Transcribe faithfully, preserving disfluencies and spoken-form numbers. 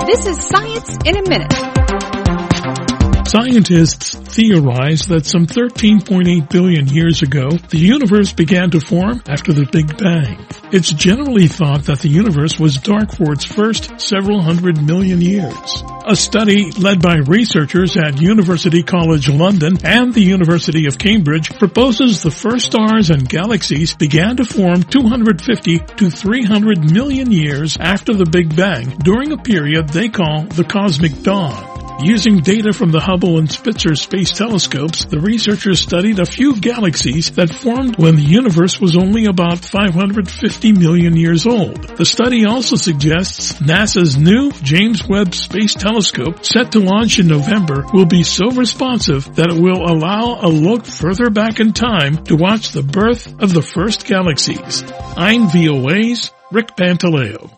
This is Science in a Minute. Scientists theorize that some thirteen point eight billion years ago, the universe began to form after the Big Bang. It's generally thought that the universe was dark for its first several hundred million years. A study led by researchers at University College London and the University of Cambridge proposes the first stars and galaxies began to form two hundred fifty to three hundred million years after the Big Bang during a period they call the Cosmic Dawn. Using data from the Hubble and Spitzer space telescopes, the researchers studied a few galaxies that formed when the universe was only about five hundred fifty million years old. The study also suggests NASA's new James Webb Space Telescope, set to launch in November, will be so responsive that it will allow a look further back in time to watch the birth of the first galaxies. I'm V O A's Rick Pantaleo.